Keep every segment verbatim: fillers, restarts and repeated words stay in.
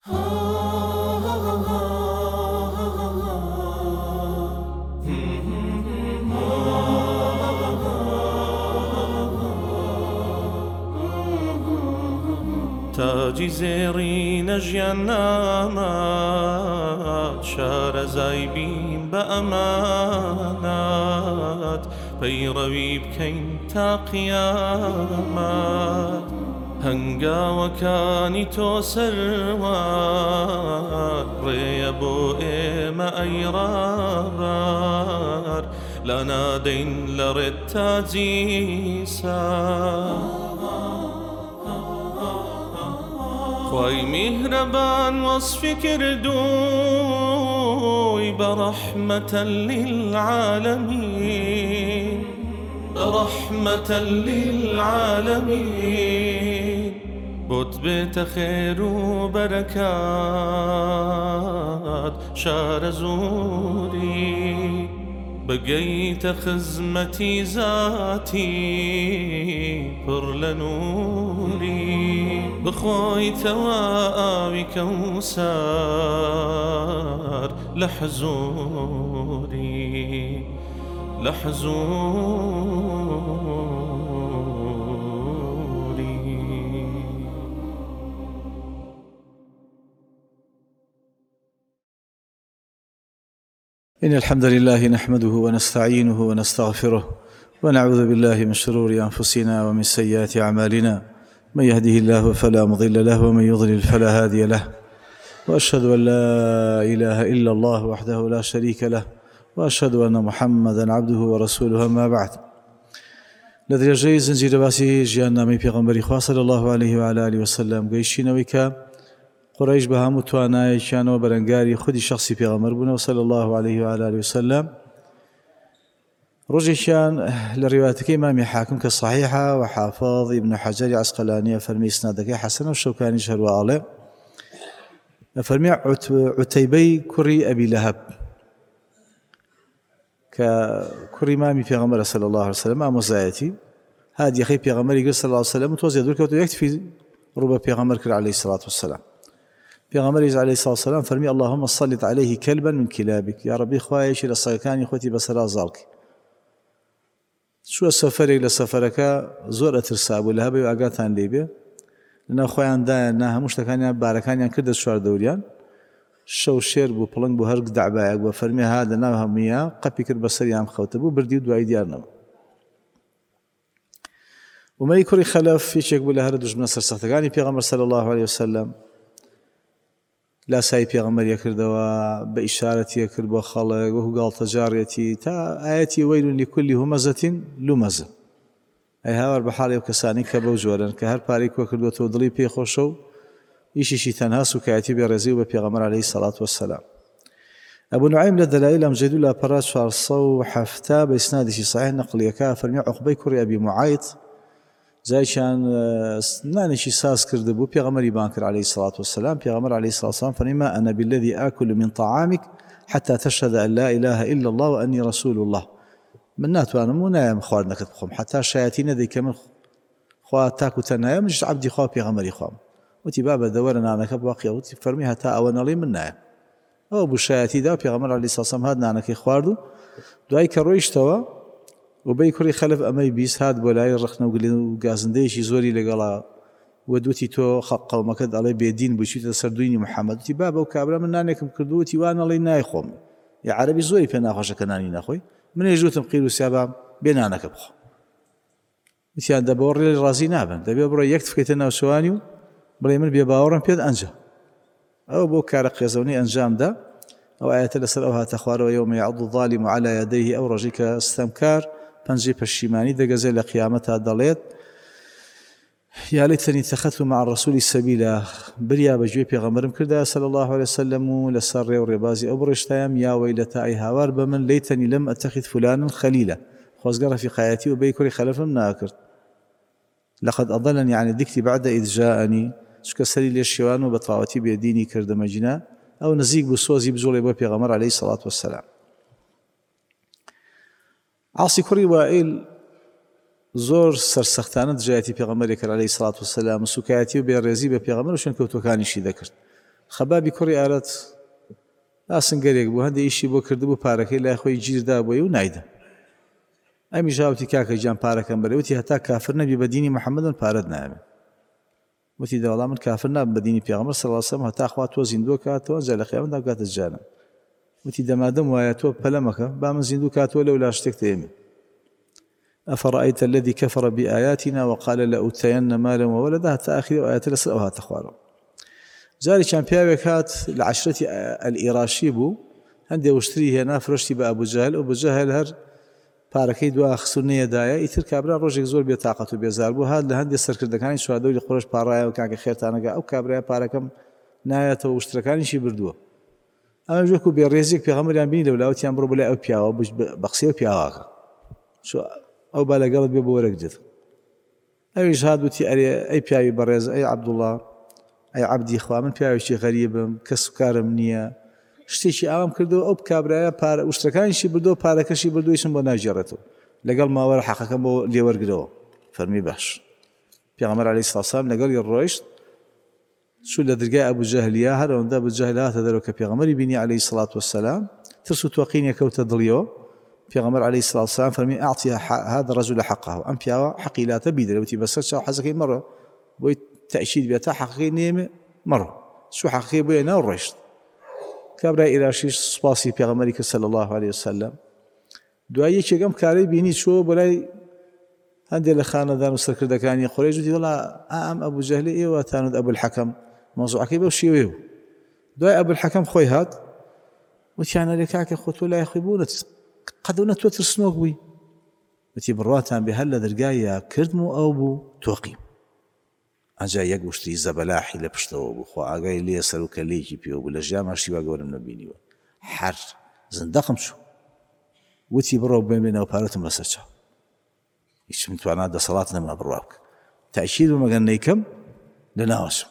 تاجی زێڕینە ژیاننامات شارەزای بین بە ئەمانات پەیڕەوی بکەین تا قیامەت هەنگاوەکانی تۆ سەروار ڕێیە بۆ ئێمە ئەی ڕابار لا نادەین لە ڕێت تاجی سار خوای میهرەبان وەصفی کردووی بەڕەحمەتەن لیلعالەمین بەڕەحمەتەن لیلعالەمین بۆت بێتە خێر و بەرەکات شارە زووری بگەیتە خزمەتی زاتی پڕ لە نووری بخۆیتەوە ئاوی کەوسەر لە حزووری لە حزووری. إن الحمد لله نحمده ونستعينه ونستغفره ونعوذ بالله من شرور أنفسنا ومن سيئات أعمالنا من يهده الله فلا مضل له ومن يضلل فلا هادي له وأشهد أن لا إله إلا الله وحده لا شريك له وأشهد أن محمدا عبده ورسوله أما بعد لدرجة زنجير باسي جيانامي پیغمبری خوا صلى الله عليه وعلى آله وسلم گەیشتینەوەی کە قڕیش بە هەموو توانایەکیانەوە بەرەنگاری خودی شخصی پێغەمبەر بوونەوە صلی الله عليه وعلى آله وسلم. ڕۆژێکیان لە ڕیواتەکەی مامی حاکم کە صحیحە و حافظ ابن حەجەری عەسقەلانیە فەرمی ئیسنادەکەی حەسەنە و شەوکانیش هەروە ئاڵێ فەرمی عوتەیبەی کوڕی ئەبی لەهەب کە کوڕی مامی پێغەمبەرە صلی الله عليه وسلم ئامۆزایەتی هادیەخەی پێغەمبەری گرت صلی الله عليه وسلم و تۆزێ دوورکەوت و یەکتفی ڕوو بە پێغەمبەر کرد عليه الصلاة والسلام. پێغەمبەریش عليه الصلاة والسلام فەرمی اللهم صلت عليه كلبا من كلابك یا ربی خوایەکی لە سەگەکانی خۆتی بەسەرا زاڵکی. چووە سەفەرێک لە سەفەرەکە زۆر ئەترسا بوو لە هەبێ و ئاگاتان لێبێ لەناو خۆیاندایە نا هەموو شتەکانیان بارەکانیان کردە چواردەوریان شەو شێر بوو پڵنگ بوو هەرگ دەعبایەک بووە فەرمی هادە ناو هەموویە قەپی کرد بەسەریان خەوتە بوو بردی و دوایی دیارنەوە. ومەی کوڕی خەلەف هیچێک بوو لە هەرە دوژمنە سەرسەختەکانی پێغەمبەر صلی الله عليه وسلم لاسای پێغەمبەریە کردەوە بە ئیشارەتیە کرد بۆ خەڵک وەکو گاڵتەجاڕێتی تا ئایەتی وەیل لكل همزة لمزة ئەی هاوار بە حاڵی ئەو کەسانی کە بەو جۆرن کە هەر پارەی کۆ کردوێتەوە دڵی پێخۆشە و ئیشیشی تەنها سوکایەتی بێڕێزی و بە پێغەمبەر عەلەیهی سەڵات وەسەلام. ئەبوو نوعەیم لە دەلایل ئەم جێدوو لاپەڕا چوارسە و حەفتا بە ئیسنادێکی صحیح نەقڵیەکە فەرمی عوقبەی کوڕی ئەبی معایط جایشان نانێکی ساز کرده بوو پێغەمبەری بان کرد عەلەیهی سەڵات وەسەلام. پێغەمبەر عەلەیهی سەڵات وەسەلام فەرمی ما أنا بالذي آكل من طعامك حتى تشهد أن لا إله إلا الله وأني رسول الله. من ناتوانم و نایم خواردنەکەت بخۆم حتا شایەتی نەدەی کە من خوا تاک و تەنایە منیش عەبدی خوا پێغەمبەری خوام. وتی بابە دەوەرە نانەکە بواقیە وتی فەرمی هەتا ئەوە نەڵێ من نایە. ئەوە بوو شایەتیدا و پێغەمبەر عەلەیهی سەڵات وەسەلام هات نانەکەی خوارد و دوای کە ڕۆیشتەوە وبەی کوڕی خەلەف ئەمەی بیست هات بۆ لای ڕخنە و گازندەیەکی زۆری لەگەڵا وەدوتی تۆ قەومەکەت ئەڵێ بێدین بووی چیتە سەر دوینی محەممەد وتی بابە و کابرا من نانێکم کردووەتی وان ئەڵێ نایخۆم یا عەرەبی زۆری پێ ناخۆشە کە نانی نەخۆی منێ ژوتم قیر و سیابام بێ نانەکە بخۆ وتیان دەبە ڕێ ڕازی نابن دەبێ بڕۆ یەک بکەیتە ناوچەوانی و بڵێ من بێ باوەڕم پێت ئەنجە ئەو بۆ کارە قێزەونی ئەنجامدا ئەو ئاەتە لەسەر ئەو هاتە خوارەوە یەومە یەعەض الظالم على يديه ئەو ڕۆژی کە ستەمکار پەنجەی پەشیمانی دەگەزێت لە قیامەتا دەڵێت یا لەیتەنی اتەخەذت مع الرسول سەبیلا بریا بەگوێی پێغەمبەرم کردا صلی الله عليه وسلم و لەسەر ڕێ و ڕێبازی ئەو بڕشتایەم یا وەیلەتە ئەی هاوار بە من لەیتەنی لەم ئەتەخذ فلانا خەلیلا خۆزگە ڕەفیقایەتی و بەی کوڕی خەلەفم ناکرد لقد أضلني عن الذكر بعد إذ جاءني چکە سەری لێ شێوان و بە تەواوەتی بێدینی کردەمە جینا ئەو نزیک بوو سۆزی بجوڵێ بۆ پێغەمبەر عەلەیهی سەڵات وەسەلام. عاسی کوڕی وائیل زۆر سەرسەختانە دژایەتی پێغەمبەری کرد عەلەیهی سەڵات وەسەلام و سوکایەتی و بێڕێزی بە پێغەمبەر و شوێنکەوتوەکانیشی دەکرد. خەبابی کوڕی ئارەت ئاسنگەرێک بوو هەندێک ئیشی بۆ کردبوو پارەکەی لای خۆی گیردا بۆی و نایدە ئەمی ژاوتی کاکە گیان پارەکەم بەرێ وتی هەتا کافر نەبی بە دینی محەممەدن پارەت نامێ وتی داوەڵام من کافر نابم بە دینی پێغەمبەر صلی الله علیه و سلم هەتا خوا تۆ زیندوە کاتەوە جا لە قیامەتدا بکاتە جانم وتی دەمادەم وایە تۆ پەلە مەکە با من زیندوو کاتەوە لەولا شتێک تێمێ أفرأيت الذي كفر بآياتنا وقال لأوتين مالا وولدا حتى آخر آيات لسر أوها تخوارا جاري كان بيابك هات لعشرة الإيراشي بو هندي وشتري هنا فرشتي بأبو جهل أبو جهل هر باركي دوا خسرنية دايا يتر كابرا روجك زور بيطاقة وبيزار بو هاد لهندي سركردكاني شهادو لقرش بارايا وكاك خيرتانك أو كابرا باركم نايته وشتركاني شي بردوه أما جوكو بيريزيك بيغمر يان بيني لولا وتيان برو بلا أو بياوا بقسيو بياواك شو أو بالا قلت بيبو ورقجت أي شهاد وتي أي بياوي بريز أي عبد الله أي عبدي إخوة من بياوي شي غريب كسكار منية شتيشي أوام كردو أو بكابرايا بار وشتركان شي بردو بارك شي بردو يسم بو ناجرتو لقال ما ورا حقك بو لي ورقدو فرمي باش بيغمر عليه الصلاة والسلام لقال يرويش شو لدرجة أبو جهل يا هذا وندا أبو جهل هذا ذلك بيغمر يبني عليه الصلاة والسلام ترسو توقين يكوت ضليو بيغمر عليه الصلاة والسلام فرمي أعطي هذا الرجل حقه أم بيا حقي لا تبيد لو تبسط حزكي مرة بوي تأشيد بيتا حقي نيم مرة شو حقي بينا ورشت كابرا إلى شيء سباسي بيغمرك صلى الله عليه وسلم دعائي كم كاري بيني شو بلاي هندي لخانة ذا مستكر دكاني قريش ودي والله أم أبو جهل إيه وتاند أبو الحكم موضوع كيبه وشيوه دعاء أبو الحكم خوي هاد وتيانا لكاك خوت ولا يخيبونه قدونا توتر سنوك بي وتي برواتان بهلا درقايا كردمو أو بو توقيم أجا يقوشتي زبلاحي لبشتو بخوا أقاي لي سلوك ليكي بيو بلا جامع شيوا قولنا بينيوا حر زندقم شو وتي برو بين بينا وبارتم لسرشا إيش متوانا دا صلاتنا من بروابك تأشيد ومغنيكم لناوش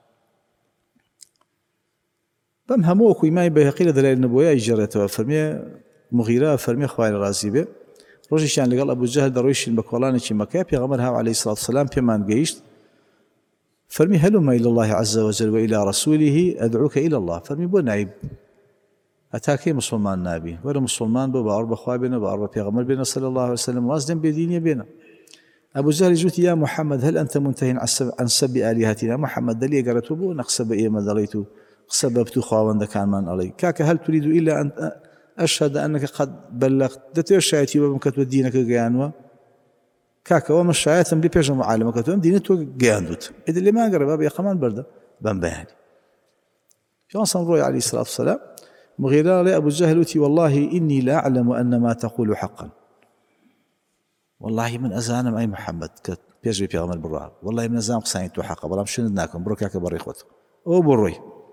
بم هموك ويماي بيهقيل دلائل النبوية يجرته فرمي مغيرة فرمي خوالي رازي به روشي شان لقال أبو جهل درويش بكولاني شي مكا بيغمرها عليه الصلاة والسلام بيمان قيشت فرمي هلما إلى الله عز وجل وإلى رسوله أدعوك إلى الله فرمي بو نعيب أتاكي مسلمان نابي ولا مسلمان بو بأربع خوابنا بأربع بيغمر بنا صلى الله عليه وسلم وازدن بديني بنا أبو جهل جوتي يا محمد هل أنت منتهي عن سب آلهتنا محمد دلي قرأت بو نقصب إيما دليتو سببت خواوان كان من علي كاك هل تريد إلا أن أشهد أنك قد بلغت دتير شايتي وبمكت ودينك قيانوا كاك وما الشايات ملي بيجا معلمة كتوم دينتو قياندوت إذا اللي ما قرب أبي قمان بردة بنبهني في أنصر روي عليه الصلاة والسلام مغيرا لي أبو جهل وتي والله إني لا أعلم أن ما تقول حقا والله من أزانم أي محمد كت بيجي في غمر برا والله من أزانم قصانيتو حقا بلا مشندناكم بروكاك بريخوتو أو بروي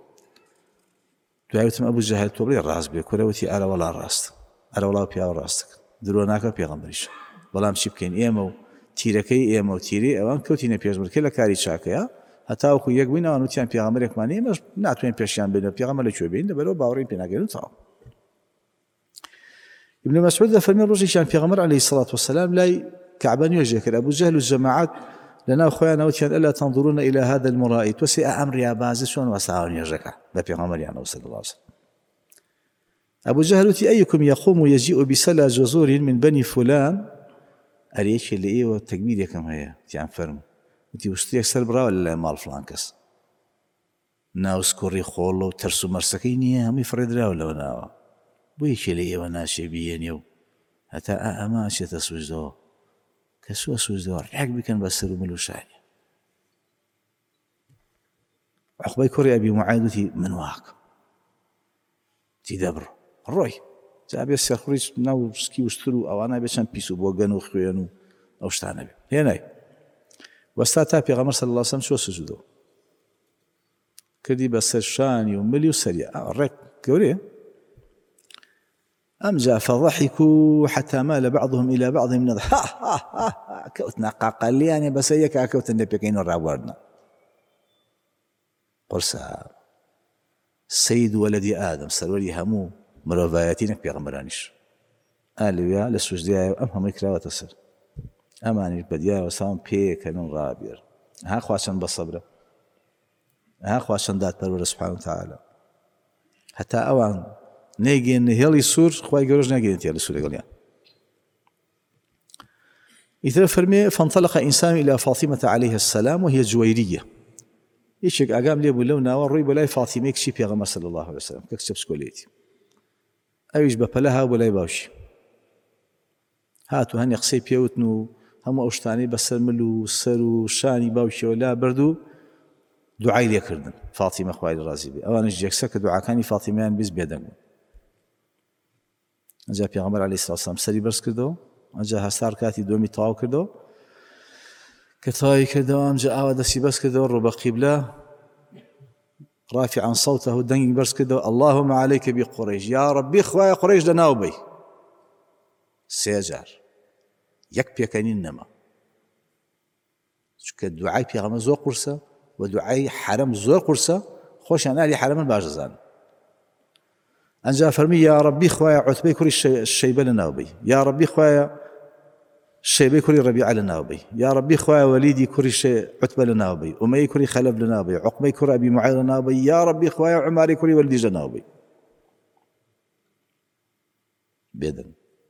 دعوتم أبو جهل توبلي الراس بيك وتي أرى ولا راست أرى ولا بيا راستك دروناك بيا غمريش ولا مشي بكين إيمو تيركي إيمو تيري أوان كوتينا بيجمر كلا كاري شاكيا هتا أخو يقبين أو نتيان بيا غمريك ماني مش ناتوين بيشيان بين بيا غمريك شو بين دبلو باورين بينا قالوا تعال ابن مسعود فرمي الرجل شان بيا غمر عليه الصلاة والسلام لا كعبان يوجهك أبو جهل والجماعات لنا أخويانا وتيان ألا تنظرون إلى هذا المرائي وسيء أمر يا بازي شون وسعون يوجهك بيا غمر يعني صلى الله عليه وسلم أبو جهل وتي أيكم يقوم يجيء بسلا جزور من بني فلان أريش اللي إيه والتكبير يا كم هي تيان فرم وتي وشتي أكثر برا ولا مال فلانكس ناوس كوري خولو ترسو مرسكيني هم يفرد لا ولا وناوا بويش اللي إيه وناشي بينيو حتى أماشي تسوجدو كسو أسوجدو رحق بكن بسرو ملوشاني عقبي كوري أبي معايدتي من واك تدبر الروي جاب يسير خريج ناو سكي وشترو أو أنا بيشان بيسو بوغانو خويانو أو شتانا بي هناي واستاتا بيغمر صلى الله عليه وسلم شو سجدو كدي بس شاني ومليو سريع الرك كوري أم جاء فضحكوا حتى مال بعضهم إلى بعض من ها ها ها كوتنا قاقل لي يعني بس هيك كوتنا بيكين الرابورنا قرصا سيد ولد آدم سروري همو مروفاياتينك بيغمرانيش قالوا يا لسوجديا أمهم إكراوة تصير أماني بديا وسام بيك من غابير ها خواشن بالصبر ها خوا شندات پەروەردە سوبحانەهو وتەعالە هەتا ئەوان نەیگەێنە هێڵی سوور خوای گەورەش ناگەێنێت هێڵی سوور لەگەڵیان. إذا فرمي فانطلق إنسان إلى فاطمة عليه السلام وهي جويرية يشك أقام لي بلو ناور روي بلاي فاطمة كشي بيغمر صلى الله عليه وسلم ككسب سكوليتي أيش ببلها ولا يباوشي هاتو هني قصي بيوتنو هم أوشتاني بسر ملو سرو شاني باوشي ولا بردو دعاء لي كردن فاطمة خوالي الرازي بي أولا جيكسك دعاء كاني فاطمة بيز بيدن جاء بيغمر عليه الصلاة والسلام سري برس كردو أجا هستار كاتي دومي طاو كردو كتاي كردو أم جاء آوى دسي بس كردو ربا قبلة رافعا صوته دنج برس كردو اللهم عليك بقريش يا ربي خوايا قريش دناو بي سيجار يك بيكانين نما شكا دعاي بيغم زور قرصة ودعاي حرم زور قرصة خوش أنا لي حرم الباجزان أنجا فرمي يا ربي خوايا عتبي كوري الشيبة لناوبي يا ربي خوايا الشيبة كوري ربيعة لناوبي يا ربي خوايا وليدي كوري عتبة لناوبي أمي كوري خلف لناوبي عقبي كوري أبي معاذ لناوبي يا ربي خوايا عماري كوري ولدي لناوبي بيدن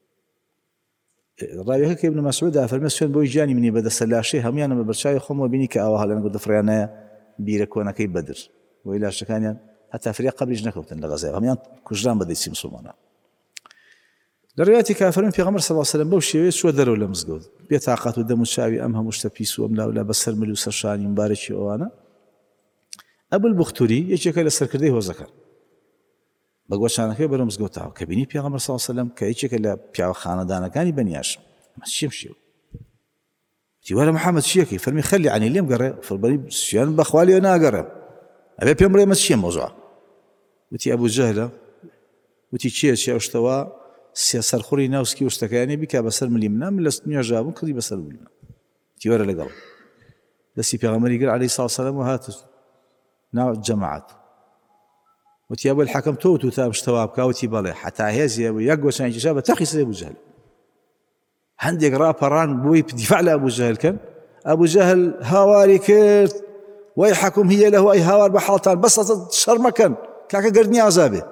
رأيك ابن مسعود فرمي سوين بوي جاني مني بدأ سلاشي هم يعني ببرشاي خم وبيني كأوها لأنا قد فريانا بيرك وأنا كي بدر وإلا شكانيا حتى فريق قبل جنكوبتن لغزايا هم يعني كجران بدي يسيم صومانا لروايتي كافرين في غمر صلى الله عليه وسلم بوشي شو دروا ولا مسجود بيتعاقات ودم الشعبي أمها مشتبيسو أم لا ولا بسر ملو سرشاني مبارك وأنا أبو البختوري يجي كلا سركردي هو ذكر بقولش أنا كي برا مسجود تعو كبيني في غمر صلى الله عليه وسلم كيجي كلا بيعو خاندانا كاني بنياش ما تشمشي تيوالا محمد شيكي فرمي خلي عني اليوم قرر فربني سيان بخوالي أنا قرر أبي بيمري ما تشيم موضوع وتي أبو جهلة وتي تشير شيء أشتوا سياسر خوري ناوسكي واشتكاني بك بسر من اليمنى من لستني جابون كذي بسر باليمنى تيوارا لقال لسي بيغمري قال عليه الصلاة والسلام وهات نوع الجماعات وتي أبو الحكم توتو تام اشتوا بكاوتي بالي حتى هزي أبو يقوى سنة جابة تخي سي أبو جهل عندي قراء بران بوي بدفاع لأبو جهل كان أبو جهل هواري كرت ويحكم هي له أي هوار بحالتان بس شرمكا كاكا قردني عذابه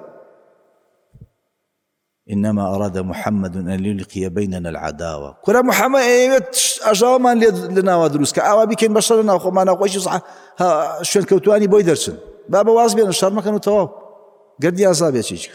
إنما أراد محمد أن يلقي بيننا العداوة كل محمد أجاما لنا ودروس كأوا بكين بشرنا وخمانا وخوشي صح شون كوتواني بويدرسن بابا واز بين الشرمكا وتواب قردني عذابه شيء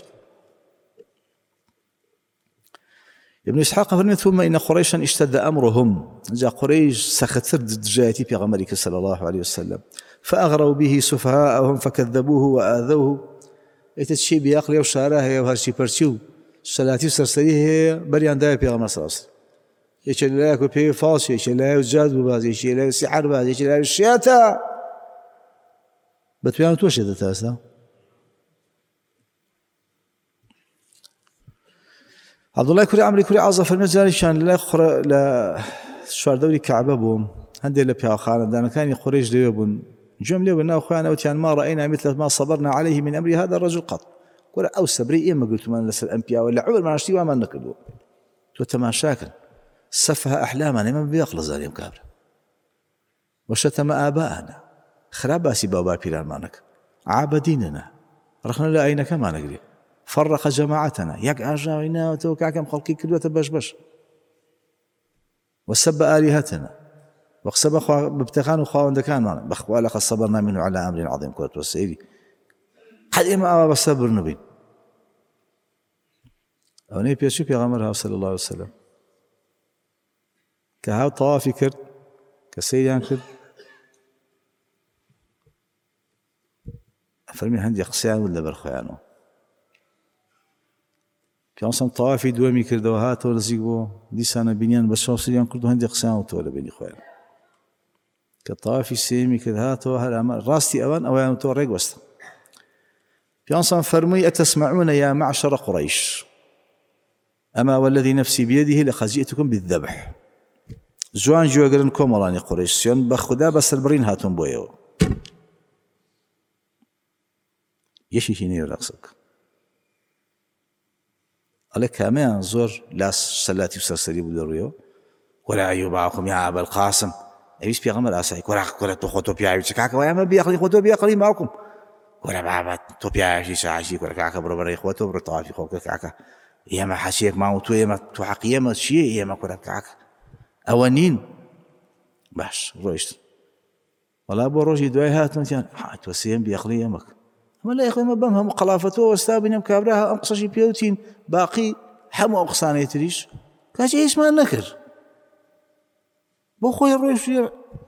ابن إسحاق فرمي ثم إن قريشا اشتد أمرهم جاء قريش سختر جاءتي في غمرك صلى الله عليه وسلم فأغروا به سفهاءهم فكذبوه وآذوه يتشي بيقلي وشارها هي وهرشي برشيو سلاتي سرسريه بريان داي في غمر صلى الله عليه وسلم يشي لا يكون في فاصل يشي لا يوجد باز يشي لا سحر باز يشي لا الشياتا بتبيان توشي تاسا عبد الله كوري عمري كوري عازف المجال شان لا خر لا شوار دوري كعبة بوم هندي اللي بيها خالد أنا كان قريش ليبون جملة ونا أخوانا وتيان ما رأينا مثل ما صبرنا عليه من أمر هذا الرجل قط قل أو صبري إيه ما قلت ما نسأل الأنبياء ولا عمر ما نشتي وما نكذب وتماشاكل سفه أحلامنا ما بيخلص عليهم كابر وشتم آباءنا خراباسي بابا بيران مانك عابديننا رخنا لا أين كما نقري فرق جماعتنا يك أرجعنا وتوكا كم خلقي كدوة بش بش وسب آلهتنا وقسب بابتغان وخواند كان معنا بخوا لقد صبرنا منه على أمر عظيم كنت والسيدي حد إما أبا بالصبر نبين أو نبي يشوف يا غمرها صلى الله عليه وسلم كهاو طوافي كرد كسيدان كرد فرمي هندي قسيان ولا برخيانه كان صن طوافي دوامي كردو هاتو لزيقو دي سنة بنيان بس وصليان كردو هندي قسيان وتولا بيني خويا كطوافي سيمي كد هاتو هلا راستي أوان أوان تو ريق وسط كان صن فرمي أتسمعون يا معشر قريش أما والذي نفسي بيده لخزيئتكم بالذبح زوان جو قرن كومراني قريش سيون بخدا بس البرين هاتون بويو يشي شيني رقصك على كمان زور لاس سلاتي وسرسري بدرويو ولا يبعكم يا أبا القاسم ئەویست پێغەمبەر ئاسایی کۆرا کۆرە تۆ خۆ تۆ پیاوی چ کاکە وایە ئەمە بیعقلی خۆ تۆ بیعقلی ماوکم کۆرە بابەت تۆ پیاوێکی ساعەتی کۆرە کاکە بڕۆ بەڕێی خۆ تۆ بڕۆ تەوافی خۆ بکە کاکە ئێمە حەسیەک ماوە تۆ ئێمە تۆ حەقی ئێمە چییە ئێمە کۆرە کاکە ئەوە نین باش ڕۆیشت وەڵا بۆ ڕۆژی دوای هاتنەوتیان تۆ سێم بیعقلی ئێمەک ئەمە لای خۆمە بەم هەموو قەڵافەتەوە وەستا بینم کابرا ئەم قسەشی پێوتین باقی هەموو ئەو قسانەی تریش کاچی هیچمان نەکرد بۆ خۆی ڕۆیشت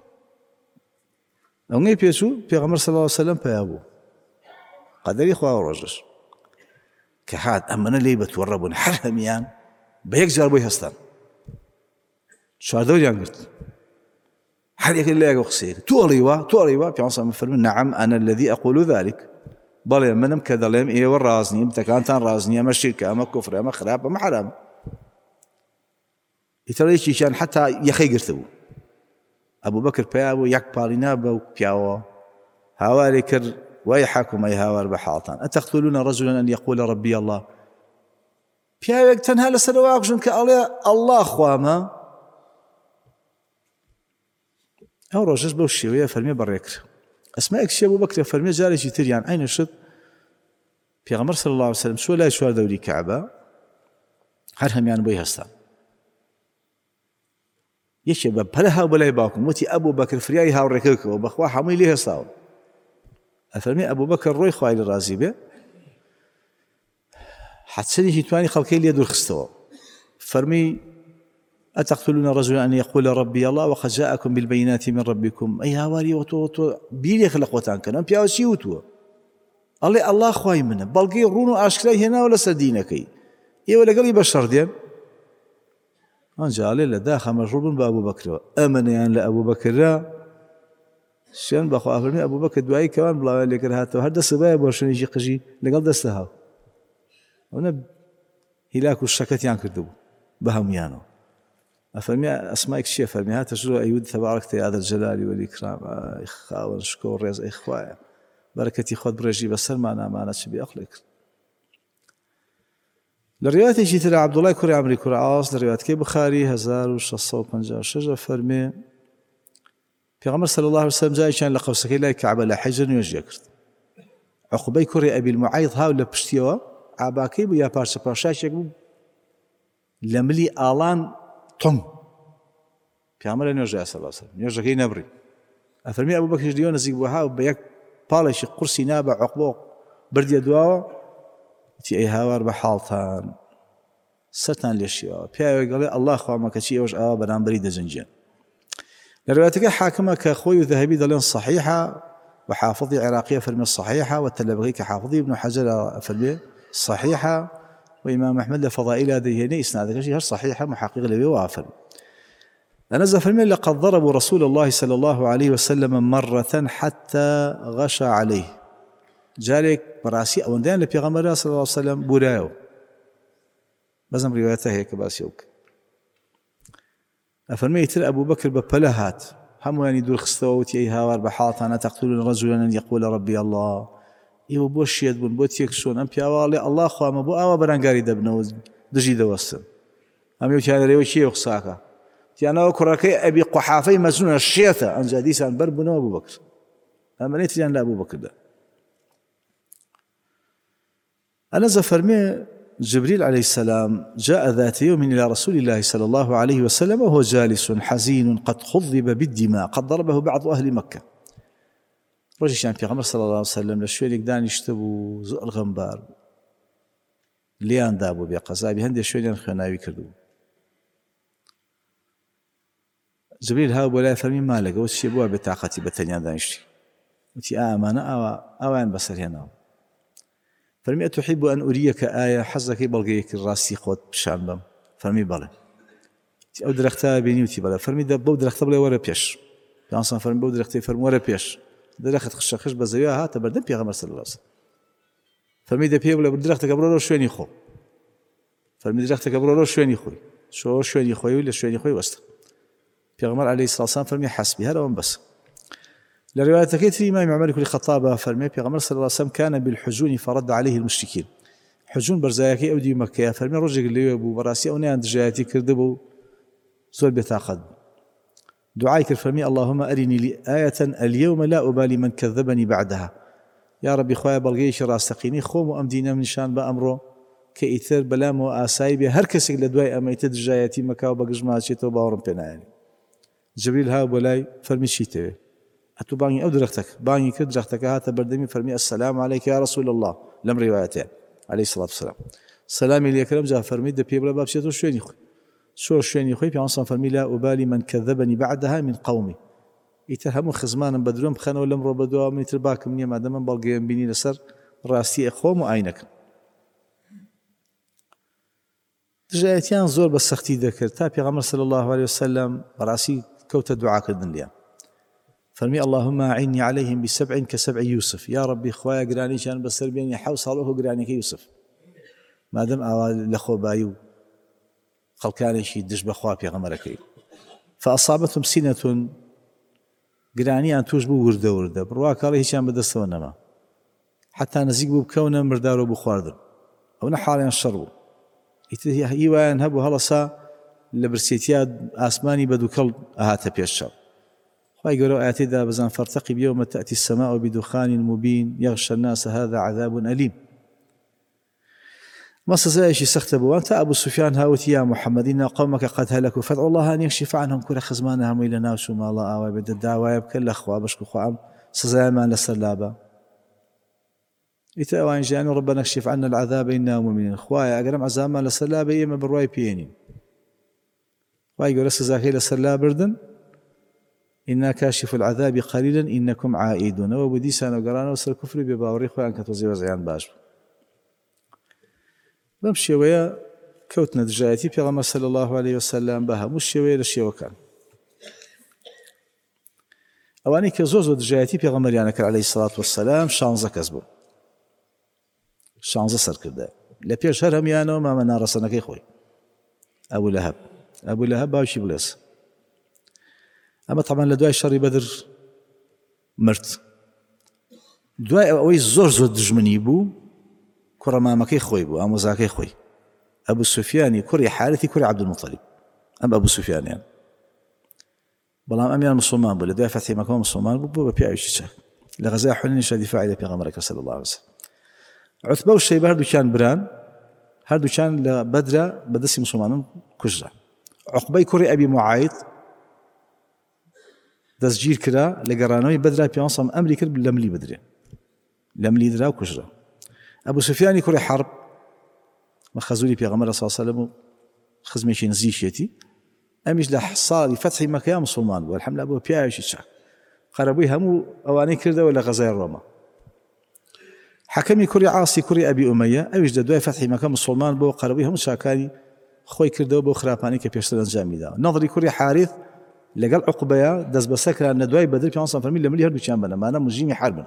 ئەوەی پێچوو پێغەمبەر صلی الله علیه وسلم پیا بوو قەدەری خوا ڕۆژش کە هات ئەمەنە لێی بەتوەڕە بوون هەر هەمیان بە یەک جار بۆی هەستان چواردەوریان گرت هەر یەکێک لایەکەوە قسەیەک تۆڵی وا تۆڵی وا پێغەمبەر فەرمووی نەعەم ئەنە الذی ئەقول ذلك بەڵێ منم کە دەڵێم ئێوە ڕاز نین بتەکانتان ڕاز نییە ئەمە شیرکە ئەمە کوفرە ئەمە خراپە ئەمە حەرامە ئیترێکیشیان حتا یەخەی گرتبوو ئەبوو بەکر پیا بوو یەک پاڵینا بە و پیاوە هاواری کرد وەیحەکم ئەی هاوار بە حاڵتان ئەتەقتولون رەجولا ئەن یەقول رەبی الله پیاوێک تەنها لەسەرەوە ئاکوژن کە ئەڵێ ئەڵڵا خوامە ئەو ڕۆژەش بەو شێوەیە فەرمێ بەڕێکرد ئەسمای کچێ بوو بەکرێ فەرمێ جارێکی تریان ئەینە شت پێغەمبەر صلی الله علیه وسلم چووە لای چواردەوری کەعبە هەر هەمیان بۆی هەستان یەکێ بە پەلە هاو بەلای باوکم وتی ئەبوو بەکر فریای هاوڕێکەکەوە بەخوا هەمووی لێ هەستاوە ئەفەرمێ ئەبوو بەکر ڕۆی خوای لە ڕازی بێ حەچەنێکی توانی خەڵکەی لێ دوورخستەوە فەرمی أتقتلون رجلا أن يقول ربي الله وقد جاءكم بالبينات من ربكم أي هاواري وتو تو بيلي خلق وتان كان بياو شي وتو الله الله خوای منه بلقي رونو اشكراي هنا ولا سدينكي اي ولا قال بشر دين ان جاء له داخل مجرور بابو بكر امن يعني لابو بكر شان بخو افرمي ابو بكر دواي كمان بلا اللي كرهته هذا سبب وشن يجي قجي لقال دستها وانا هلاك الشكت يعني كردو بهم يانو أفرمي أسمائك شيء أفرمي هذا تجربة أيود تبارك هذا الجلال والإكرام إخوة شكور رز إخوة بركتي خود برجي بسر معنا معنا شبي أخلك للرواية جيت عبد الله كوري عمري كوري عاص للرواية كي بخاري هزار وشصة وبنجا شجرة فرمي في غمر صلى الله عليه وسلم جاي كان لقب سكي لا كعبة لا حجر يجيكرت عقبي كوري أبي المعيض ها ولا بشتيوا عباكي بيا بارش بارشاش يقول لملي آلان طم پیامبر نوجه صلی الله علیه و نوجه کی نبری افرمی ابو بکر دیو نزیک بوها و بیک پالش قرسی نابع عقبو بردی دوا تی ای هاور بحالتان ستان لشیا پیاوی قال الله خو ما کچی اوج ا برام برید زنجان لروايتك حاكمه كاخوي ذهبي دلين صحيحه وحافظي عراقيه فرمي الصحيحه والتلبغي كحافظي ابن حجر فرمي صحيحه وإمام أحمد لفضائل هذه هنا إسنادك شيء صحيحة محقق لبي وافر نزل فرمي لقد ضربوا رسول الله صلى الله عليه وسلم مرة حتى غشى عليه جارك براسي أو دان لبيغمبر صلى الله عليه وسلم برايو بزم روايته هيك باسيوك أفرمي تر أبو بكر ببلهات هم يعني دور خستوتي أي هاور بحاط أنا تقتلون رجلا أن يقول ربي الله ئێوە بۆ شێت بوون بۆ تێکچۆن ئەم پیاواڵێ ئەڵڵا خوامە بۆ ئاوا بەرەنگاری دەبنەوە دژی دەوەستن ئەم وتیانەرێەوە کێوە قساکە تیانەوە کوڕەکەی ئەبی قوحافەی مەجنونە شێتە ئەنجا دیسان بەر بوونەوە بوو بەکر ئەمەنەی تریان لا بوو بەکردا ئەنەزە فەرمێ جبريل عليه السلام جاء ذات يوم إلى رسول الله صلى الله عليه وسلم وهو جالس حزين قد خضب بالدماء قد ضربه بعض أهل مكة ڕۆژێکیان پێغەمبەر صلی الله عليه وسلم لە شوێنێک دانیشتە بوو زۆر غەمبار لیاندا بوو بێ قەزابی هەندێک شوێنیان خوێناوی کردبوو جبریل هاو بۆ لای فەرمی مالێکەوە چێ بووە بێتاقەتی بە تەنیا دانیشتی وتی ئامانە ئاوا ئەویان بەسەرهێناوە فەرمی ئەتوحیب ئەن ئوریەکە ئایا حەزەکەی بەڵگەیەکی ڕاستی خۆت پیشان بەم فەرمی بەڵێ ئەو درەختە بینی وتی بەڵێ فەرمی بەو درەختە بڵێ وەرە پێش پیانسان فەرمی بەو درەختەی فەرمی وەرە پێش درخت خش خش بزویا هات بردم پیغمبر صلی الله علیه وسلم فرمید پی بلا درخت کبرو رو شوینی خو فرمید درخت کبرو رو شوینی خوی شو شوینی خوی ولا شوینی خوی وست پیغمبر علیه الصلاه والسلام فرمی حسبي هذا وان بس لروايه كثير امام عمر كل خطابه فرمي پیغمبر صلی الله علیه وسلم كان بالحجون فرد عليه المشركين حجون برزايكي اودي مكه فرمي رجل اللي ابو براسي او ناند جاتي كردبو زول بتاقد دعاء كرفمي اللهم أرني لي آية اليوم لا أبالي من كذبني بعدها يا ربي خويا بلغيش راستقيني خوم وأم دينا من شان بأمره كإثر بلام وآسايبي هر كسك لدواي أما يتدجايتي مكاو بقجمات شيتو باورم بينايني جبريل ها بولاي فرمي شيتوي هتو باني أو درختك باني كد درختك هاتا بردمي فرمي السلام عليك يا رسول الله لم روايتين عليه الصلاة والسلام سلامي لي كلام جاء فرمي دبي بلا باب شيتو شويني خوي شو شويني خوي بيعنصا فرمي لا أبالي من كذبني بعدها من قومي يتهموا خزمانا بدلهم بخانوا لم ربدوا من ترباكم نيا مادام بلقيهم بيني لسر راسي اخوم وعينك جايتيان زور بسختي ذكر تا پیغمبر صلى الله عليه وسلم راسي كوت دعاء كردن ليا فرمي اللهم اعني عليهم بسبع كسبع يوسف يا ربي خويا قراني كان بسر بيني حوص له قراني كيوسف مادام اوال لخو بايو خلقاني شي دش بخوا پیغمبرك فاصابتهم سنه قرانيان توش بو ورده ورده برواك الله هيشان بدستو نما حتى نزيق بو بكونا مردارو بو خواردن او نحاليان شربو هيوان هبو هلسا لبرسيتياد آسماني بدو كل أهاتا بيشر خواهي قولوا آياتي دا بزان فارتقب يوم تأتي السماء بدخان مبين يغشى الناس هذا عذاب أليم ما سزايشي سختبوا أنت أبو سفيان هاوتي يا محمد إن قومك قد هلكوا فادعوا الله أن يكشف عنهم كل خزمانهم إلى ناس وما الله آوى بد الدعوة يبكى الأخوة بشكو خوام سزايا ما لسلابا إتاوان جانوا ربنا اكشف عنا العذاب إنا مؤمنين خوايا أقرم عذاب ما لسلابا إيما برواي بيينين خوايا يقول سزاكي لسلابا بردن إنا كاشف العذاب قليلا إنكم عائدون وبديسان وقرانا وصل الكفر بباوري خوايا أنك توزي وزعيان باش بمشي ويا كوتنا دجايتي بيغمر صلى الله عليه وسلم بها مشي ويا لشي وكان أواني كزوزو دجايتي بيغمر يانك عليه الصلاة والسلام شانزة كذبو شانزة سر كرده لبيش هرهم يانو ما منا رسنكي خوي أبو لهب أبو لهب باوشي بليس أما طبعا لدواي شري بدر مرت دواي أوي زور زور دجمني بو كرمامكي خوي بو أمو زاكي خوي أبو سفيان كري حارثي كري عبد المطلب أم أبو سفيان يعني بلام أميان مسلمان بو لدواي فتحي مكان مسلمان بو بو ببيعي شيشاك لغزاء حنين شا دفاعي لبي غمرك صلى الله عليه وسلم عتبة والشيبة هردو كان بران هردو كان لبدرة بدسي مسلمان كجرة عقبي كري أبي معايد دزجير كرا لقرانوي بدرة بيانصم أمري كرب لملي بدري لملي درا وكجرة أبو سفيان كري حرب ما خزولي بيغمر صلى الله عليه وسلم خزميشي نزيشيتي أميش لحصالي فتحي مكان مسلمان والحمد أبو بيعيش الشعب قربوي همو أواني كرده ولا غزايا الروما حكمي كري عاصي كري أبي أمية أويش دواي فتحي مكان مسلمان بو قربوي همو شاكاني خوي كرده بو خراباني كبيرشتر انجامي دا نظري كري حارث لقال عقبيا دز بسكر أن دواي بدر في عنصر فرمي لملي هردو كان بنا ما أنا مجيمي حربا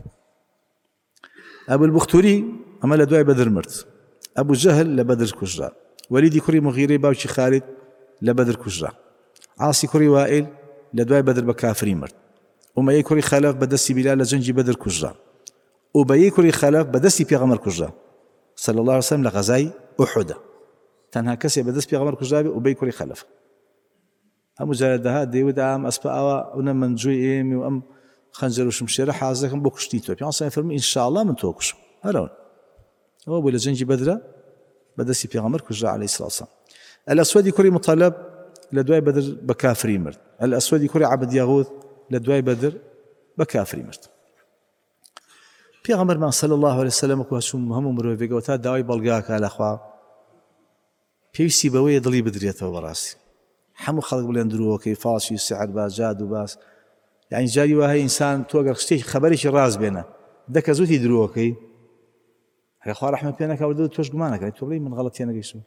أبو البختوري أما لدواي بدر مرت أبو جهل لبدر كجرا وليدي كري مغيري باوشي خالد لبدر كجرا عاصي كري وائل لدواي بدر بكافري مرت أمي كري خلف بدسي بلال لجنجي بدر كجرا أبي كري خلف بدسي بيغمر كجرا صلى الله عليه وسلم لغزاي أحد تنها كسي بدس بيغمر كجرا أبي كري خلف هم جالدها ديود عام أسبقوا ونمن جوي إيمي وأم خنجر وشمشيرة حازكم بوكشتيتو بيان صلى فرمي إن شاء الله من توكش هرون هو بولا جنجي بدرة بدسي بيغمر كجرا عليه الصلاة والسلام الأسود كري مطلب لدواي بدر بكافري مرت الأسود كري عبد يغوث لدواي بدر بكافري مرت بيغمر ما صلى الله عليه وسلم وكواسم هم مروي وتا داوي بلغاك على أخوا بيسي بوي ضلي بدريته براسي حمو خلق بلين دروكي فاشي سعر باس جاد وباس يعني جاري وهي إنسان توقر خشتي خبريش الراز بينا دك زوتي دروكي هي أخوة رحمة بينك أو دود توش قمانك يعني تقولي من غلط يانا قيسو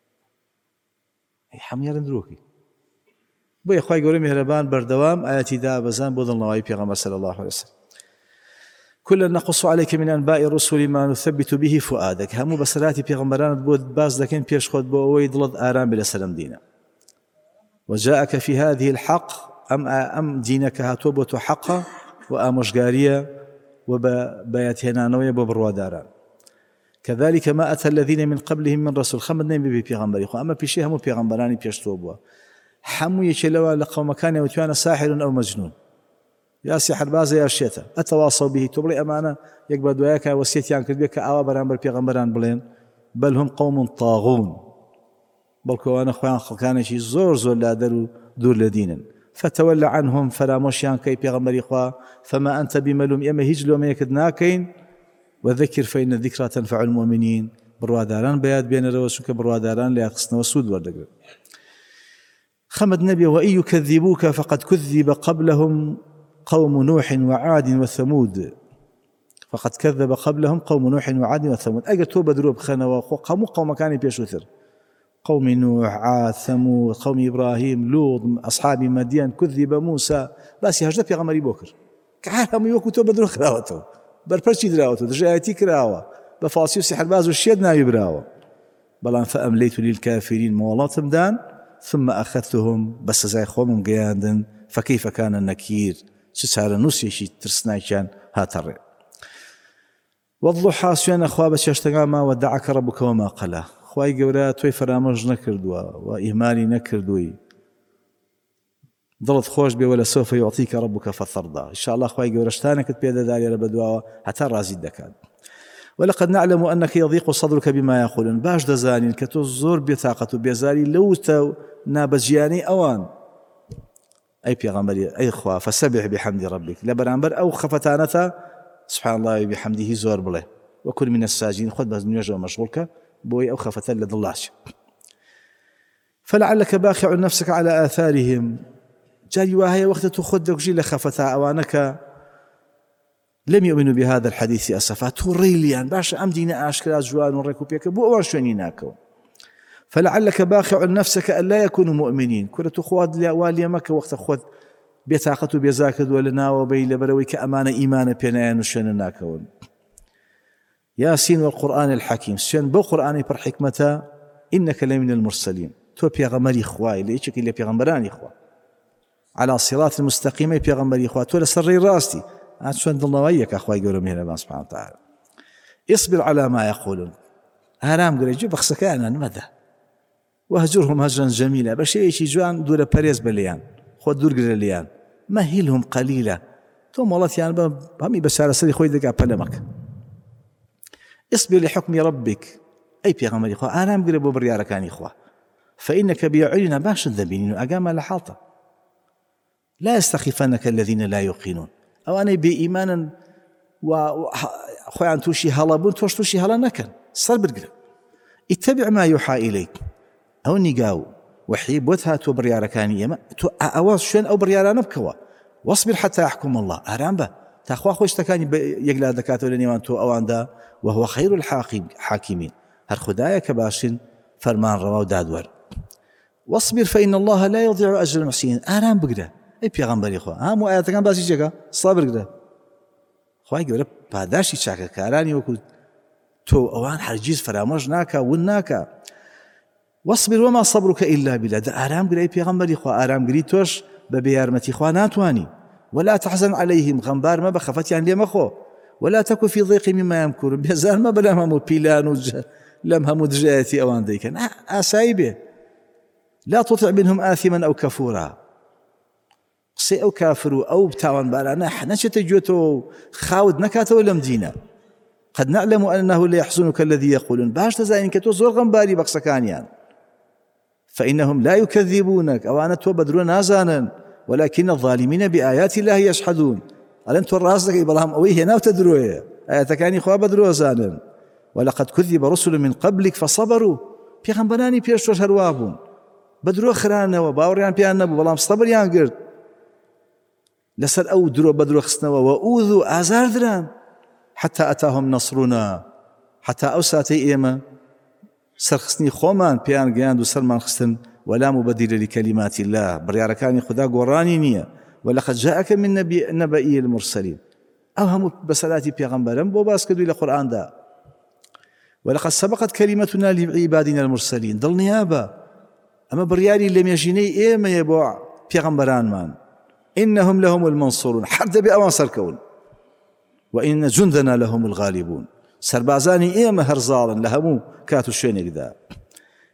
هي حميار دروكي بو يا أخوة يقولي مهربان بردوام آياتي دا بزان بوضل نواي بيغمبر صلى الله عليه وسلم كلا نقص عليك من أنباء الرسل ما نثبت به فؤادك همو بسراتي بيغمبران بود باز لكن بيش خود بو ويدلد آرام بلا سلام دينا وجاءك في هذه الحق أم أم دينك هاتوبة حقا وأمشقارية وبياتنا نوية ببرواداران كذلك ما أتى الذين من قبلهم من رسول خمد نبي بيغمبري أما بشيء هم بيغمبراني بيشتوبوا هەموو یەکێ لەوە لە قەومەکانی وتوانە ساحر ئەو مەجنون یا سیحربازە یا شێتە ئەتەواصەو به تۆ بڵێ ئەمانە یەک بە دوایەکە وەسیەتیان کردبێت کە ئاوا بەرامبەر پێغەمبەران بڵێن بەل هم قەوم طاغون بەڵکو ئەوانە خۆیان خەڵکانێکی زۆر زۆر لادەر و دوور لە دینن فتەوەلە عنهم فرامۆشیان کەی پێغەمبەری خوا فما أنت بمەلوم ئێمە هیچ لۆمەیەکت ناکەین وذكر فإن الذكرى تنفع المؤمنين بڕواداران بەیاد بێنەرەوە چونکە بڕواداران لە یادخستنەوە سوود وەردەگرن خەمد نەبێ وإن يكذبوك فقد كذب قبلهم قوم نوح وعاد وثمود فقد كذب قبلهم قوم نوح وعاد وثمود ئەگەر تۆ بە درۆ بخەنەوە خۆ هەموو قەومەکانی پێشووتر قوم نوح عاد ثمود قوم إبراهيم لوط أصحاب مدين كذب موسى باسی هەژدە پێغەمبەری بۆ کرد کە هەر هەمووی وەکو تۆ بە درۆ خراوەتەوە بەرپەرچی دراوەتەوە دژایەتی کراوە بە فاسی و سیحرباز و شێت ناوی براوە بەڵام فأمليت للكافرين مۆڵەتم دان ثم أخذتهم بس سزای خۆمم گەیاندن فكيف كان النكير چ چارە نووسێکی ترسناکیان هاتەڕێ والضحى سوێنە خوا بە چێشتەکانما ودعك ربك وما قلى خوای گەورە تۆی فرامۆژ نەکردووە و ئیهمالی نەکردووی دڵت خۆش بێ ولا سوف يعطيك ربك فترضى إن شاء الله خوای گەورە شتانێکت پێدەدا لێرە بەدواوە هەتا ڕازیت دەکات ولقد نعلم أنك يضيق صدرك بما يقولون باش دەزانین کە تۆ زۆر بێتاقەت و بێزاری لەو نابەجیانەی ئەوان أي پیغمبری أي خوا فسبح بحمد ربك لبرانبر أو خفتانتا سبحان الله بحمده زور بله وكل من الساجدين خد باز نيجا مشغولك بوي أو خفتان لضلاش فلعلك باخع نفسك على آثارهم جاري وهي وقت تخدك جيل خفتا أوانك لم يؤمنوا بهذا الحديث أسفا توريليان باش أمدينا أشكال جوان وريكو بيك بو أواشوني ناكو فلعلك باخع نفسك أن لا يكونوا مؤمنين كل تخواد لأوالي مكة وقت خود بيتاقت بيزاكد ولنا وبيل بروي كأمان إيمان بينان وشن ناكون ياسين والقرآن الحكيم سين بو قرآن بر حكمة إنك لمن المرسلين تو بيغمري إخوائي ليش اللي بيغمراني إخوة على صراط المستقيم بيغمري إخوة تو لسري راستي عشان ضلنا وياك أخوائي يقولوا من الله سبحانه وتعالى اصبر على ما يقولون هرام قريجي بخسكانا ماذا وهجرهم هجرا جميلا بشيء شي جوان دور باريس بليان خود دور قرليان مهلهم قليلا ثم والله يعني همي بس على سري خوي دقا بلمك اصبر لحكم ربك أي بيغمر إخوة أنا أمقرب وبريارة كان إخوة فإنك بيعلنا باش ذبين أقام لحالته لا يستخفنك الذين لا يوقنون أو أنا بإيمانا وخوي عن توشي هلابون توش توشي هلا نكن صار برقل اتبع ما يوحى إليك أو نقاو وحي بوتها تو بريارة كانية تو أواز شين أو بريارة نبكوا واصبر حتى يحكم الله أرامبا تأخوا خوش تكاني يقلا دكاتو لنيوان تو أوان دا وهو خير الحاكمين هر خدايا كباشين فرمان رواو دادور واصبر فإن الله لا يضيع أجر المحسنين أرام بقرا أي بيغمبر إخوة هامو آيات كان باسي جاكا صابر قرا خواهي قرا باداشي شاكا كاراني وكو تو أوان حرجيز فراموش ناكا وناكا واصبر وما صبرك إلا بالله ده آرام قرأي بيغمبر إخوة آرام قرأي توش ببيارمتي إخوة ناتواني ولا تحزن عليهم غنبار ما بخفت يعني ليم أخو ولا تكن في ضيق مما يمكر بيزار ما بلا همو بيلان وج... لم همو دجاتي أوان ديكا أسايبه لا تطع منهم آثما أو كفورا قصي أو كافر أو بتاوان بالانا حنشت جوتو خاود نكاتو لم دينا قد نعلم أنه لا يحزنك الذي يقولون باش تزاين كتو زور غنباري بقسكانيان يعني. فإنهم لا يكذبونك أو أنا توبدرون نازانا ولكن الظالمين بآيات الله يجحدون ألم تراسك إبراهيم أويه ناو تدروه آياتك يعني خواب بدروا زانا ولقد كذب رسل من قبلك فصبروا بيغمبراني بيشتوش هروابون بدروا خرانا وباوريان بيان نبو والله صبريان قرد لسر أو دروا بدروا خسنا وأوذوا آزار دران حتى أتاهم نصرنا حتى أوساتي إيما سرخصني خومان بيان قياند وسلمان خستن ولا مبدل لكلمات الله برياركاني خدا قراني نية ولقد جاءك من نبي نبئي المرسلين أوهم بسلاتي بيغمبرم بوباس كدو إلى قرآن دا ولقد سبقت كلمتنا لعبادنا المرسلين ضل نيابة أما برياري لم يجيني إيما يبوع بيغمبران مان إنهم لهم المنصورون حتى بأوان سركون وإن جندنا لهم الغالبون سربازاني إيما هرزالا لهمو كاتو الشينيك دا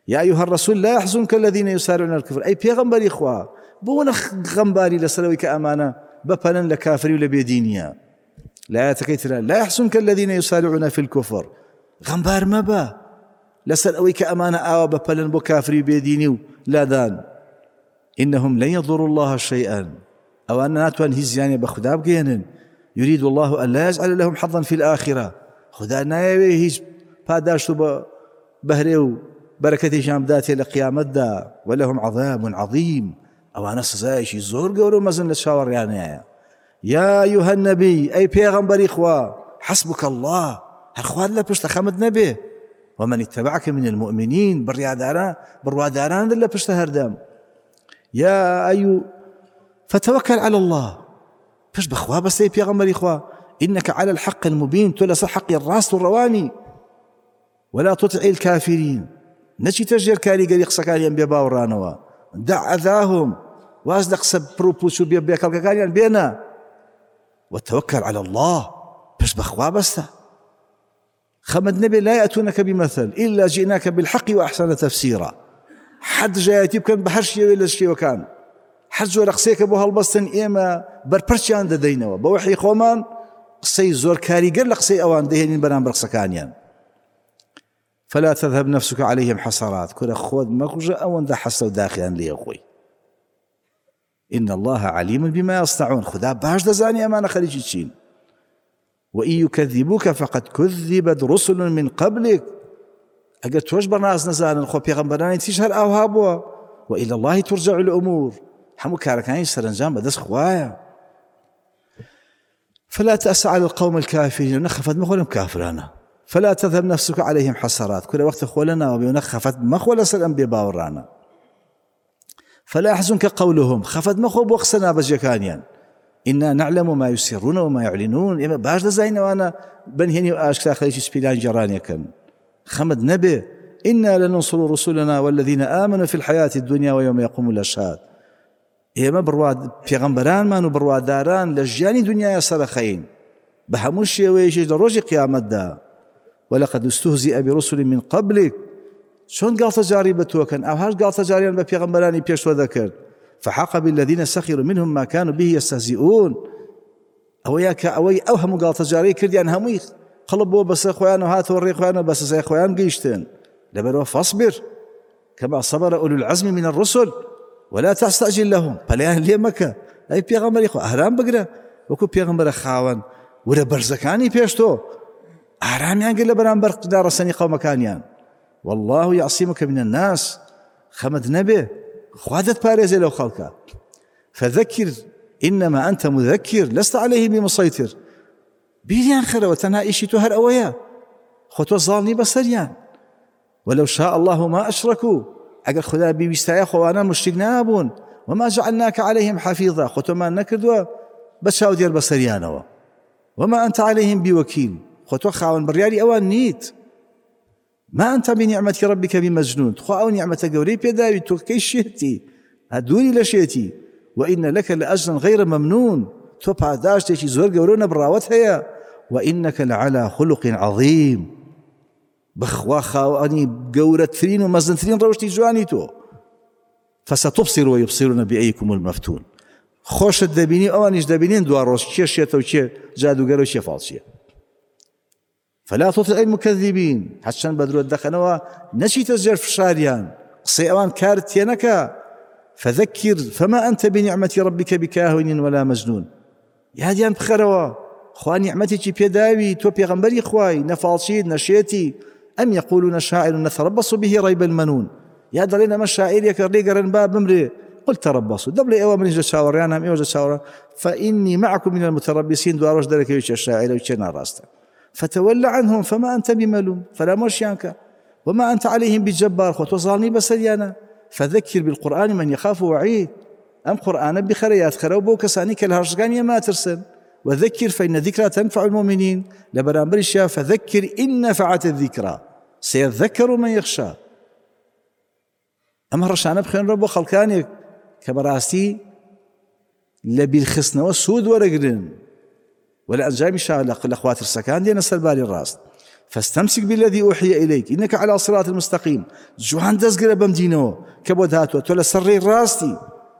يا أيها الرسول لا يحزنك الذين يسارعون الكفر أي پیغمبری خوا بۆ غەمباری لەسەرەوەی کە ئەمانە بەپەلەن لە کافری و لە بێدینیە. لا ئاەتەکەی ترە لا يحزنك الذين يسارعون في الكفر غەمبار مەبە لەسەر ئەوەی کە ئەمانە ئاوا بەپەلەن بۆ کافری و بێدینی و لادان. إنهم لن يضروا الله شيئا ئەوان ناتوان هیچ زیانێ بە خوددا بگەێنن. يريد الله أن لا يجعل لهم حظا في الآخرة خوددا نایەوێ هیچ پاداشت و بەهرێ و بەرەکەتێکیان بداتێ لە قیامەتدا. ولهم عذاب عظيم ئەوانە سزایەکی زۆر گەورە و مەزن لە چاوەڕیانەیە. يا أيها النبي أي پێغەمبەری خوا حسبك الله هەر خوات لە پشتە خەمت نەبێ ومن اتبعك من المؤمنين بڕیاداران بڕواداران لە پشتە هەردەم. يا أيها فتوكل على الله پشت بخوا بەستەی پێغەمبەری خوا إنك على الحق المبين تۆ لەسەر حەقی ڕاست و ڕەوانی. ولا تطع الكافرين نەچیتە ژێر کاریگەری قسەکانیان بێ باوەڕانەوە. دع أذاهم واز لە قسە پرۆپوچ و بێکەڵکەکانیان بێنە. وتوكل على الله پشت بخوا بەستە خەمت نەبێ لا يأتونك بمثل إلا جئناك بالحق وأحسن تفسيرا. حد جایەتی بکەن بە هەر شێوەیە لە شێوەکان هەر جۆرە قسەیەکە بۆ هەڵبەستن ئێمە بەرپەرچیان دەدەینەوە بە وحی خۆمان قسەی زۆر کاریگەر لە قسەی ئەوان دەهێنین بەرامبەر قسەکانیان. فلا تذهب نفسك عليهم حسرات كل خود مخرج أو حسوا داخلا ليخوي. إن الله عليم بما يصنعون خدا باش دزاني أمانة خليج الشين. وإن يكذبوك فقد كذبت رسل من قبلك أجل توجبر ناس نزان الخو بيغمبراني تشهر أوهابوا وإلى الله ترجع الأمور حمو كاركاني سرنجان بدس خوايا. فلا تأس على القوم الكافرين نخفت مخولهم كافرانا فلا تذهب نفسك عليهم حسرات كل وقت خولنا وبينخفت مخول سلام بباورانا. فلا يحزنك قولهم خفت مخو بوخسنا بجكانيا إنا نعلم ما يسرون وما يعلنون إما باش دزاين وأنا بنهني وآشكلا خليش سبيلان جرانيا كان خمد نبي إنا لننصر رسولنا والذين آمنوا في الحياة الدنيا ويوم يقوم الأشهاد. إما برواد پیغمبران مانو برواد داران لجاني دنيا سرخين بهموش ويجي لروج قيامت دا. ولقد استهزئ برسل من قبلك شون قال تجاري بتوكن أو هاش قال تجاري ببيغمبراني بيش وذكر فحق بالذين سخروا منهم ما كانوا به يستهزئون. أو ياك أوي أوهم قال تجاري كرديان همي قلبوا بس إخوان وهات وري إخوان بس زي إخوان قيشتن لبروا فاصبر كما صبر أولو العزم من الرسل ولا تستعجل لهم فليان ليه مكة أي بيغمبر إخوة أهرام بقرأ وكو بيغمبر خاون ولا برزكاني بيشتو أهرام ينقل لبران دار سني قوم كانيان. والله يعصمك من الناس خمد نبي خوادت باريزي لو خلقا فذكر إنما أنت مذكر لست عليه بمسيطر بيريان خير وتنها إيشي تهر أويا خطوة ظالني بسريان. ولو شاء الله ما أشركوا أقل خدا بيستعي خوانا مشتقنابون وما جعلناك عليهم حفيظا خطوة ما نكردوا بشاو دير بسريانوا وما أنت عليهم بوكيل خطوة خاون بريالي أوان نيت ما أنت بنعمة ربك بمجنون خو أو نعمة قوري بيداوي توكي شيتي هدوني لشيتي وإن لك لأجرا غير ممنون توبا داش تيشي زور قورونا براوتها وإنك لعلى خلق عظيم بخوا خاواني قورة ثرين ومزن ثرين روشتي جواني تو فستبصر ويبصرون بأيكم المفتون خوش الدبيني أوانيش دبينين دوار روش چه شيتا وچه جادو قرو چه فالسيه. فلا تطع المكذبين حتشان بدرو الدخنوا نشي تزجر في شاريان قصيوان كارت ينكا فذكر فما أنت بنعمة ربك بكاهن ولا مجنون. يا ديان بخروا خوان نعمتي جي بيداوي تو بيغمبري خواي نفالشيد نشيتي أم يقولون شاعر نتربص به ريب المنون. يا درينا ما الشاعر يكرلي قرن باب ممري قل تربصوا دبلي ايوا من شاور يعني هم يوجد شاور فإني معكم من المتربصين دواروش ذلك يوش الشاعر ويشنا راسته فتولى عنهم فما أنت بملوم فلا مرشيانك وما أنت عليهم بجبار خط وصالني بسريانا. فذكر بالقرآن من يخاف وعيد أم قرآن بخريات خروبو كسانيك الهرشقان ما ترسل وذكر فإن الذكرى تنفع المؤمنين لبرامبر الشيء فذكر إن نفعت الذكرى سيذكر من يخشى. أما رشانا بخير ربو خلقاني كبراستي لبي الخصن والسود ورقرن ولا أنجامي شاء الأخوات السكان دي نسل بالي الراس فاستمسك بالذي أوحي إليك إنك على صراط المستقيم جوان دزقر بمدينه كبود هاتو تولى سري راستي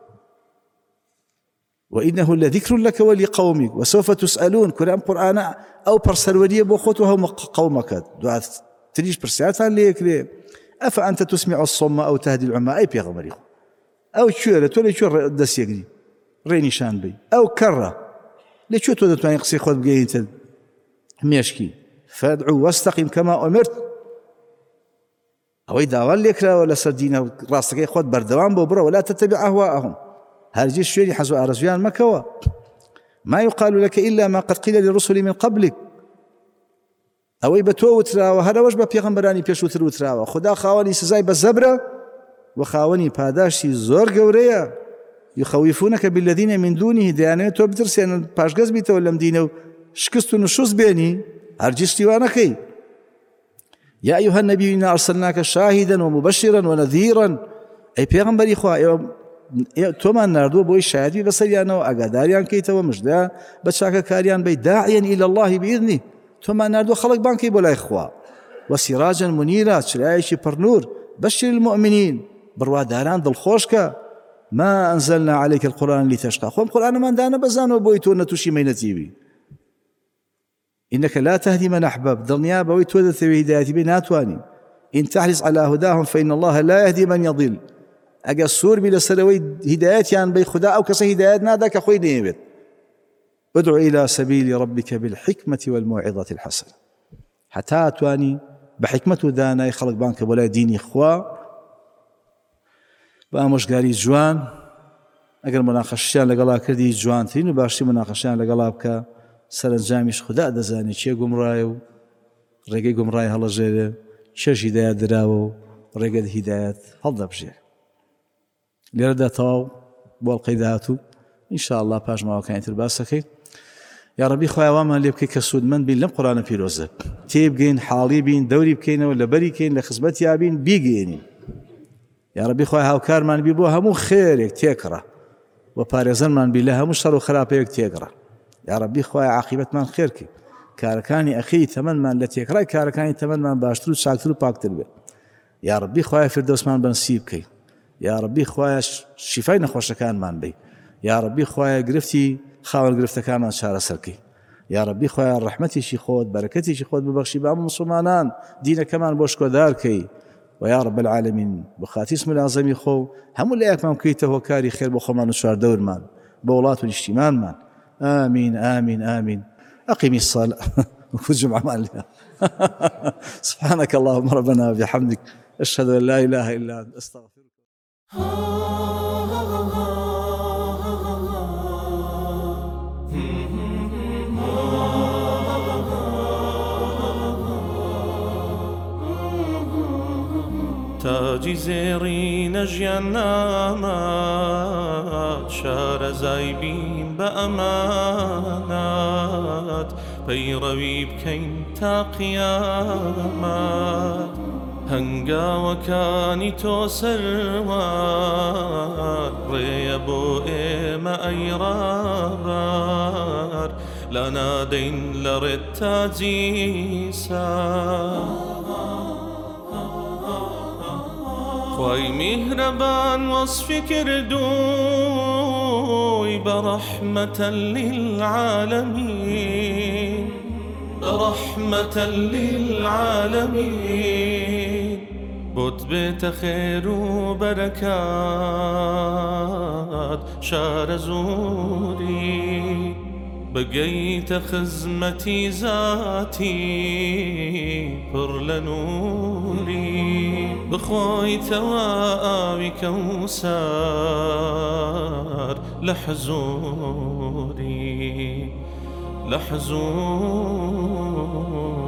وإنه لذكر لك ولقومك وسوف تسألون كلام قرآن أو برسلودية بخوتها قومك دعات تريش برسالتان ليك ليه أفأنت تسمع الصم أو تهدي العمى أي بيغمري أو شوية تولي شو دس يقري ريني شان بي أو كرة ليش شو تودت ما يقصي خود بقيت ميشكي فادعوا واستقم كما أمرت أو إذا وليك ولا سردينا راسك خود بردوان ببرا ولا تتبع أهواءهم هرجي الشيء حزو أرزيان مكوا ما يقال لك إلا ما قد قيل للرسل من قبلك أو يبتو وتراوى هذا وجب بيغمبراني بيشوتر وتراوى خدا خاوني سزاي بزبرة وخاوني باداشي زور قوريا يخوفونك بالذين من دونه ديانه تو بترسي أن باشقز بيته ولا مدينه شكستو نشوز بيني هرجي استوانكي يا أيها النبي إنا أرسلناك شاهدا ومبشرا ونذيرا أي بيغمبري خوا توما ناردو بوي شهادي بسريانه وأقاداريان كيتو مجدا بتشاكا كاريان بي داعيا إلى الله بإذنه توما ناردو خلق بانكي بولا إخوة وسراجا منيرا شرايشي برنور بشر المؤمنين برواداران دل خوشكا ما أنزلنا عليك القرآن لتشقى خوام قرآن من دانا بزانو بويتو نتوشي مينتيبي إنك لا تهدي من أحباب دلنيا بويتو ذا هدايتي بناتواني إن تحرص على هداهم فإن الله لا يهدي من يضل أجا السور بلا سروي هدايات يعني بي خدا أو كسي هدايات نادك أخوي نيبت ادعو إلى سبيل ربك بالحكمة والموعظة الحسنة حتى تواني بحكمة دانا يخلق بانك ولا ديني إخوة بأمش قاري جوان أجر مناقشان لقلا كردي جوان ترين وباشتي مناقشان لقلا بك سرنجامش خدا دزاني شي قمرايو رقي قمراي هلا جيري شش هدايات دراو رقي هدايات هلا بجير لێرەدا تەواو بۆڵقەی داهاتوو ئینشاءالله پاش ماوەکانی تر باس دەکەین یا ڕەبی خۆی ئەوانمان لێ بکەی کە سوودمەند بین لەم قورئانە پیرۆزە تێبگەین حاڵی بین دەوری بکەینەوە لەبەری کەین لە خزمەتیا بین بیگەێنین یا ڕەبی خۆی هاوکارمان بی بۆ هەموو خێرێک تێکڕە و پارێزەرمان بی لە هەموو شەڕ و خراپەیەک تێگڕە یا ڕەبی خۆی عاقیبەتمان خێرکەی کارەکانی ئەخی تەمەنمان لە تێکڕای کارەکانی تەمەنمان باشتر و چاکتر و پاکتر بێت یا ڕەبی خۆی فردەوسمان بەنسیب بکەی یا ربی خوایا شفای نەخۆشەکانمان بی یا ربی خوایا گرفتی خاوەن گرفتەکانمان چارەسەرکەی یا ربی خوایا ڕەحمەتیشی خۆت بەرەکەتیشی خۆت ببەخشی بە هەموو مسلمانان دینەکەمان بۆ شکۆدارکەی و یا رب العالمین بخاتی اسم العەزەمی خۆ هەموو لە یەکمان بکەیتە هۆکاری خێر بۆ خۆمان و چواردەورمان بۆ وڵات و نیشتیمانمان آمین آمین آمین أقم الصلاة وكل جمعة مالها سبحانك اللهم ربنا وبحمدك أشهد أن لا إله إلا أنت أستغفرك تاجی زێڕینە ژیان نامات شارەزای بین بە ئەمانات پەیڕەوی بکەین تا قیامەت هەنگاوەکانی تۆ سەروار ڕێیە بۆ ئێمە ئەی ڕابار لا نادەین لە ڕێت تاجی سار خوای میهرەبان وەصفی کردووی بەڕەحمەتە للعالەمین بەڕەحمەتە للعالەمین بۆت بێتە خێر و بەرەکات شارە زووری بگەیتە خزمەتی زاتی پڕ لە نووری بخۆیتەوە ئاوی کەوسەر لە حزووری لە حزووری